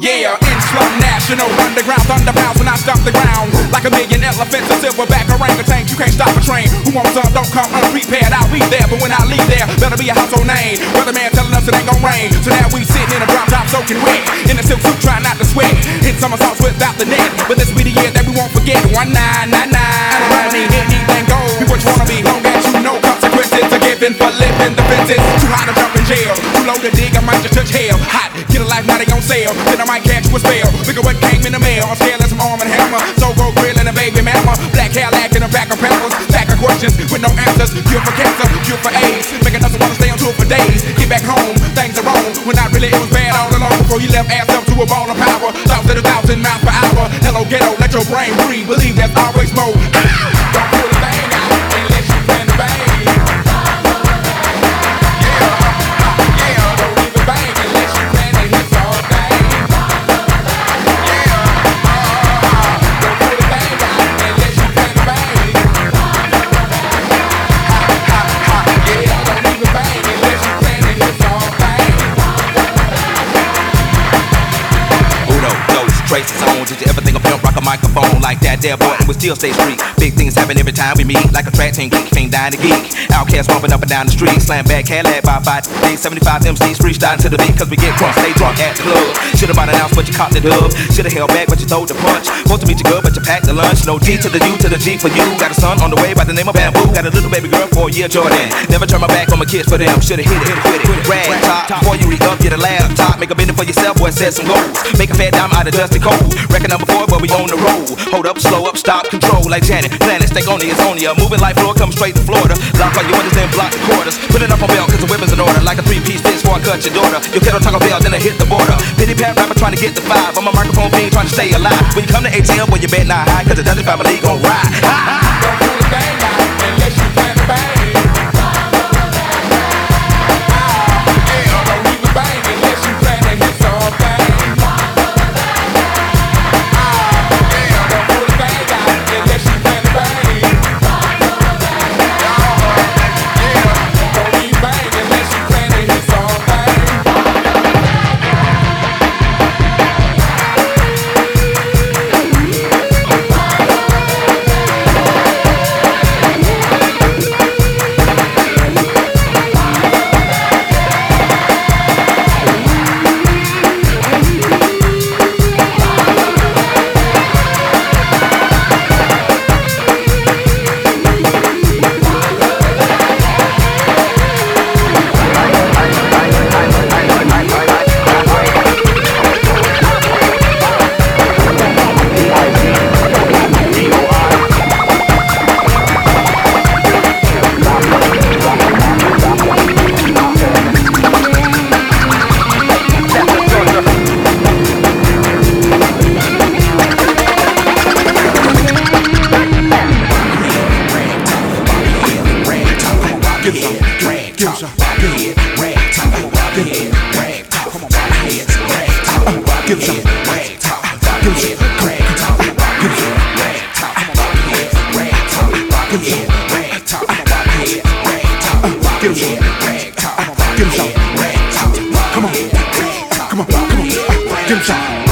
Yeah, in slum national, underground thunder pounds when I stop the ground. Like a million elephants, a silverback orangutan, you can't stop a train. Who wants some, don't come unprepared, I'll be there. But when I leave there, better be a household name. Weatherman telling us it ain't gon' rain. So now we sitting in a drop top soaking wet, in a silk suit trying not to sweat, hit somersaults without the net. But this be the year that we won't forget. 1999, anything goes. Be what you wanna be, long as you know consequences are given for living the fences. Too high to jump in jail, too low to dig, I might just touch hell. Hot, get a life, now they gon' sell. Then I might catch you a spell. Look at what came in the mail. I'm scared of some arm and hammer. So go grilling a baby mama. Black hair lacking a pack of peppers. Pack of questions with no answers. Cure for cancer, cure for AIDS. Making us wanna stay on tour for days. Get back home, things are wrong. When not really, it was bad all along. Before you left ass up to a ball of power. Thoughts at 1,000 miles per hour. Hello ghetto, let your brain breathe. Believe there's always more. Don't pull the thing out unless you plan to bang. Traces on, did you ever think of pimp rock a microphone like that there boy and we still stay street? Big things happen every time we meet, like a track team geek, can't die to geek. Outcast bumping up and down the street, slam back Cadillac by 5 days, 75 MCs freestyling to the beat, cause we get drunk, stay drunk at the club. Should've bought an ounce but you caught the dub, should've held back but you throw the punch. Supposed to meet you good but you packed the lunch, no D to the U to the G for you. Got a son on the way by the name of Bamboo, got a little baby girl for a year Jordan. Never turn my back on my kids for them, should've hit it with it. Rag top, before you re-up, get a laptop, make a minute for yourself, boy, set some goals. Make a fat dime out of dusty cold. Record number 4, but we on the road. Hold up, slow up, stop, control like Janet. Planet, stay on it's on ya. Moving like floor, come straight to Florida. Lock all your windows and block the quarters. Put it up on belt, cause the weapons in order. Like a 3-piece fix before I cut your daughter. Your kettle Taco Bell, then I hit the border. Pity pat rapper trying to get the 5. I'm a microphone fiend trying to stay alive. When you come to ATL, boy, you bet not high, cause the Dungeon family gon' ride. Don't pull the thing out unless you plan to bang. Come on, give him some.